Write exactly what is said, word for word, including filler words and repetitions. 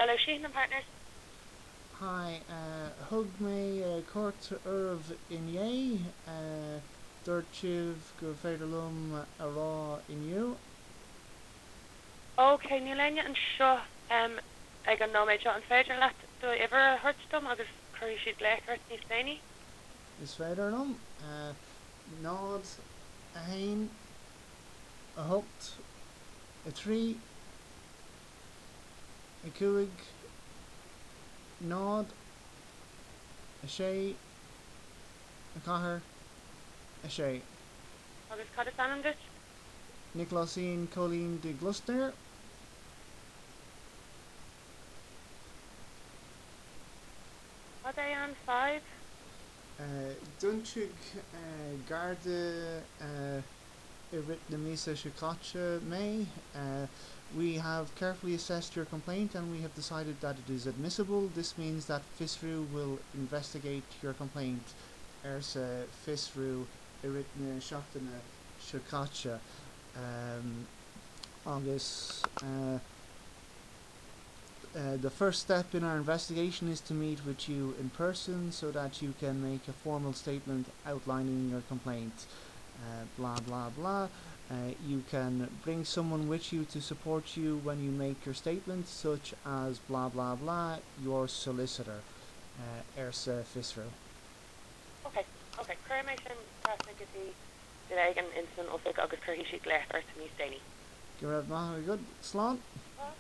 Hello, Sheehan and Partners. Hi, uh, hug me uh, Kurt Irv Inye, uh, Dirchiv go Federlum Ara in you. Okay, Níl an seo um, ag an nóméid seo an féidir leat do ever hurtstom agus chuir siad léchart níos déine. Is Federlum, uh, Nod, a Hain, a Hucht, a Tree, a Cuig, Nod, a Shay, a Cahar, a Shay. Agus cad is anam dit? Nicolásine Colleen de Gloucester, What é an five? uh, Dunchig uh, Garda uh, Erythnamisa Shikocha May. Uh, we have carefully assessed your complaint and we have decided that it is admissible. This means that FISRU will investigate your complaint. Ersa FISRU Erythna Shachtana Shikocha. Um, August. Uh, Uh, the first step in our investigation is to meet with you in person so that you can make a formal statement outlining your complaint. Uh, blah blah blah. Uh, you can bring someone with you to support you when you make your statement, such as blah blah blah, your solicitor, uh, Ersa Fisro. Okay, okay. Cur mé sin tasnagtí de ag an instant offic agus chuir siad léchart níos déine. Good, good. Slán.